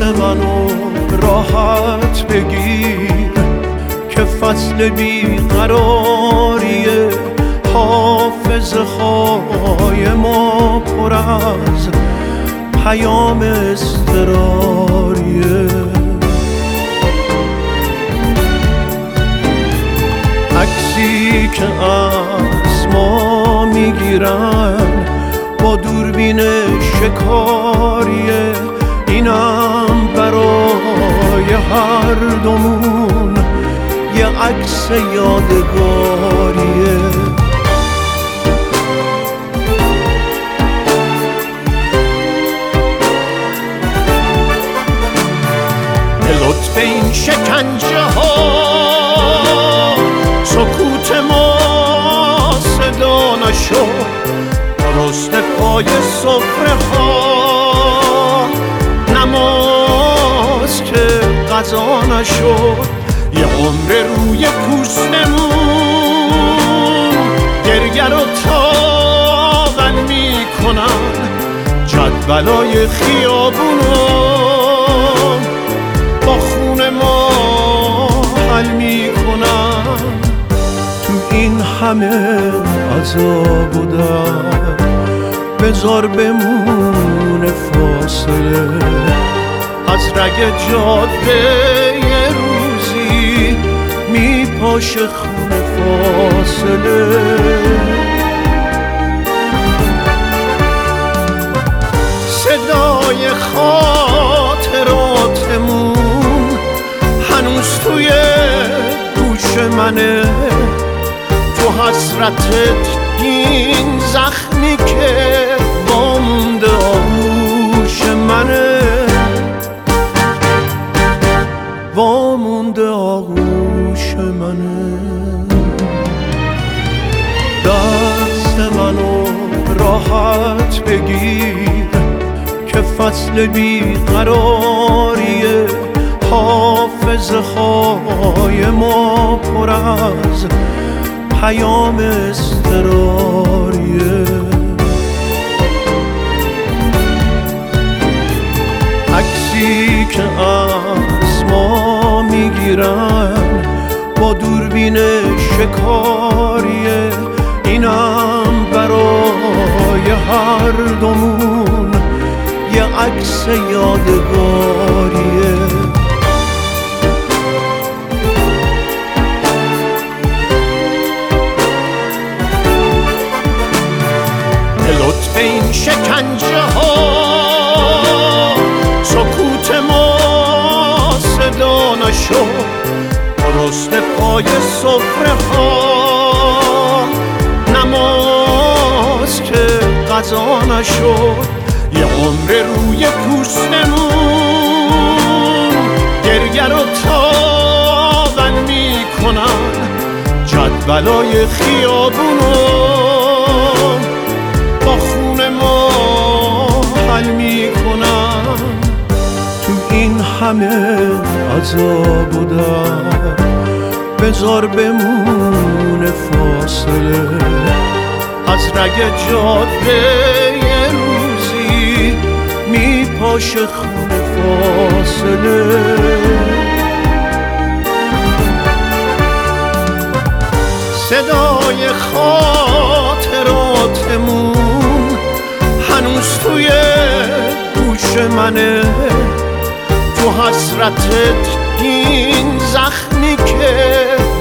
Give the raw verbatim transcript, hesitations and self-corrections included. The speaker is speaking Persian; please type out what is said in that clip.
منو راحت بگیر که فصل بیقراریه، حافظه های ما پر از پیام اضطراریه. عکسی که از ما میگیرن با دوربین شکاریه، اینم برای هر دومون یه عکس یادگاریه. به لطف این شکنجه ها سکوت ما صدا نشد، درست پای سفره ها نماز که غذا نشد، یه عمر روی پوستمون گرگر و تاول میکنن، جدولای خیابونو با خون ما حل میکنن. تو این همه عذاب و درد بذار بمونه فاصله، از رگ جاده یه روزی میپاشه خون فاصله. صدای خاطراتمون هنوز توی گوش منه، تو حسرتت این زخمی که وامونده آغوش منه، وامونده آغوش منه. دست منو راحت بگیر که فصل بیقراریه، حافظه های ما پر از پیام اضطراریه. عکسی که از ما میگیرن با دوربین شکاریه، اینم برای هر دومون یه عکس یادگاریه. لطف این شکنجه ها سکوت ما صدا نشد، درست پای سفره ها نماز که غذا نشد، یه عمر روی پوستمون گرگر و تاول میکنن، جدولای خیابونو با خون ما حل میکنن. تو این همه عذاب و درد بذار بمونه فاصله، از رگ جاده یه روزی میپاشه خون فاصله. صدای خاطراتمون هنوز توی گوش منه، تو حسرتت این زخمی که